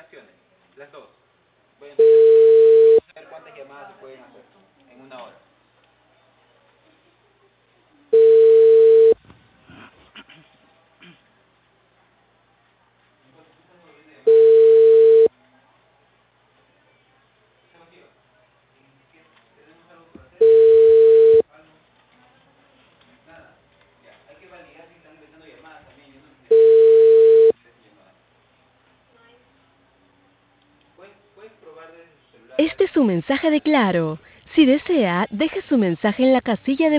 aplicaciones, las dos. Voy a ver cuántas llamadas se pueden hacer en una hora. Este es su mensaje de Claro. Si desea, deje su mensaje en la casilla de